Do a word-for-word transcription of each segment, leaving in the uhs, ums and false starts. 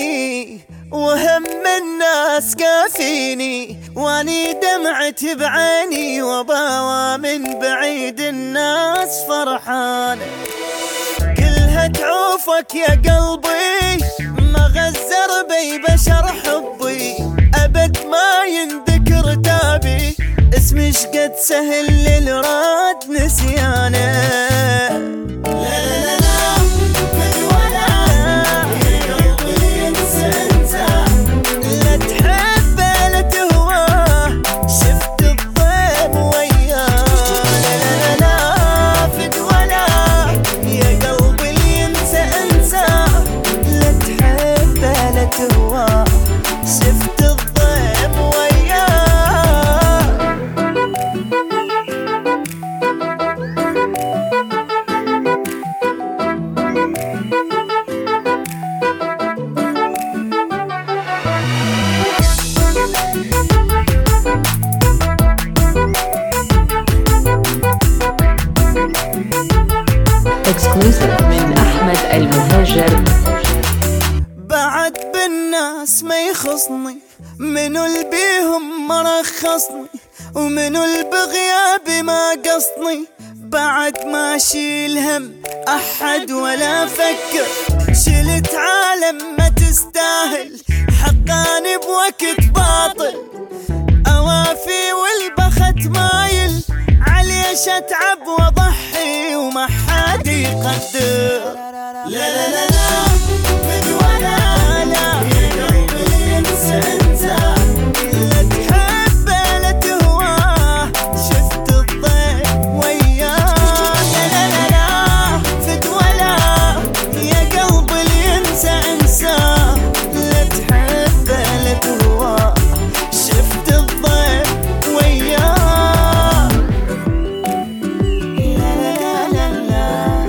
عيني وهم الناس كافيني، واني دمعت بعيني وباوى من بعيد الناس فرحانة. كلها تعوفك يا قلبي ما غزر بي بشر حبي، أبد ما ينذكر تابي اسمي شقد سهل للراد نسيانه. شفت الضيم وياه اكسكلوسيف من احمد المهاجر. بعد بالناس ما يخصني، منو اللي بيهم مرخصني، ومنو اللي بغيابي ما قصني. بعد ما اشيل هم احد ولا افكر، شلت عالم ما تستاهل حقاني بوقت باطل. اوافي والبخت مايل عليش اتعب واضحي وما حد يقدر. لا لا لا لا من ولا لا يا قلبي انسى انت، لا تحب لا تهواه شفت الضيق وياه. لا لا لا لا فد ولا يا قلبي اللي ينسى انساه، لا تحب لا تهواه شفت الضيق وياه. لا لا لا لا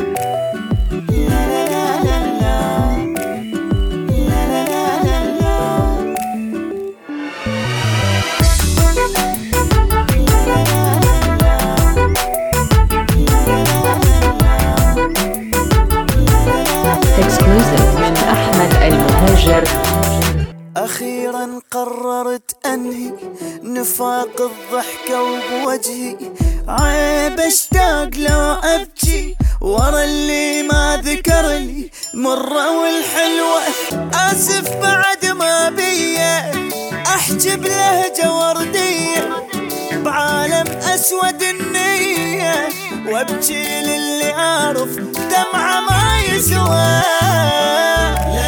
اكسكلوسيف من احمد المهاجر. أخيرا قررت أنهي نفاق الضحكة وبوجهي، عيب اشتاق لو أبكي ورا اللي ما ذكر لي مرة والحلوة. آسف بعد ما بيه أحجي بلهجة وردية بعالم أسود النية، وابكي للي أعرف دمعة ما يسوى.